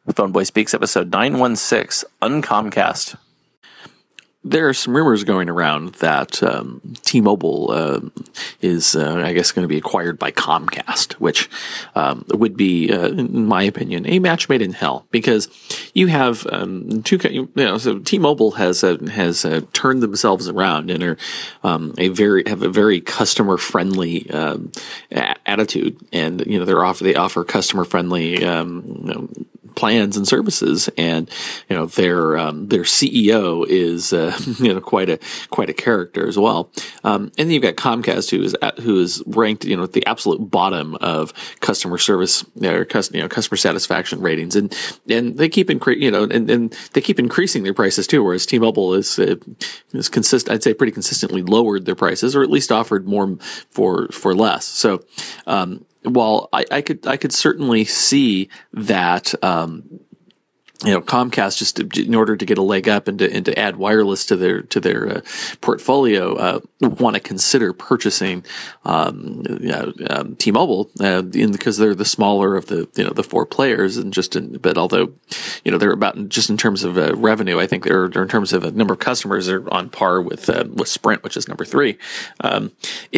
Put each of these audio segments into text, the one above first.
Phoneboy Speaks, episode 916, Uncomcast. There are some rumors going around that T-Mobile is, I guess, going to be acquired by Comcast, which would be, in my opinion, a match made in hell, because you have so T-Mobile has turned themselves around and are have a very customer friendly attitude, and they offer customer friendly plans and services, and their CEO is quite a character as well. And then you've got Comcast, who is ranked at the absolute bottom of customer service, customer satisfaction ratings, and they keep they keep increasing their prices too. Whereas T-Mobile is consistent, I'd say pretty consistently lowered their prices, or at least offered more for less. So while I could certainly see that Comcast, just in order to get a leg up and to add wireless to their portfolio, want to consider purchasing T-Mobile, because they're the smaller of the four players, but although they're about, just in terms of revenue, I think they're in terms of a number of customers, they're on par with Sprint, which is number 3. I don't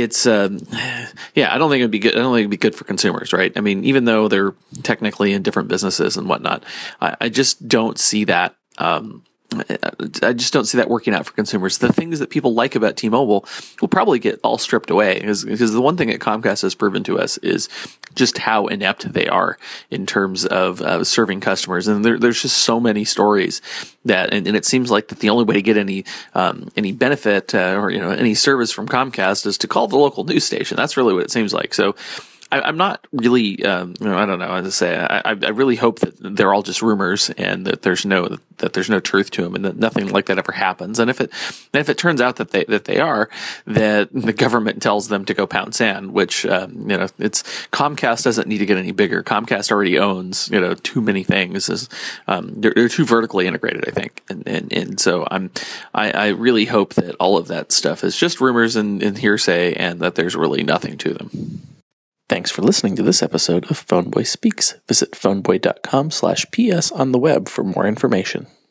think it'd be good. I don't think it'd be good for consumers, right? I mean, even though they're technically in different businesses and whatnot, I just don't see that. I just don't see that working out for consumers. The things that people like about T-Mobile will probably get all stripped away, because the one thing that Comcast has proven to us is just how inept they are in terms of serving customers. And there's just so many stories that, and it seems like that the only way to get any benefit or any service from Comcast is to call the local news station. That's really what it seems like. So I'm not really, I don't know how to say. I really hope that they're all just rumors, and that there's no truth to them, and that nothing like that ever happens. And if it turns out that they are, that the government tells them to go pound sand, which it's Comcast doesn't need to get any bigger. Comcast already owns too many things. They're too vertically integrated, I think, and so I really hope that all of that stuff is just rumors and hearsay, and that there's really nothing to them. Thanks for listening to this episode of Phoneboy Speaks. Visit phoneboy.com/ps on the web for more information.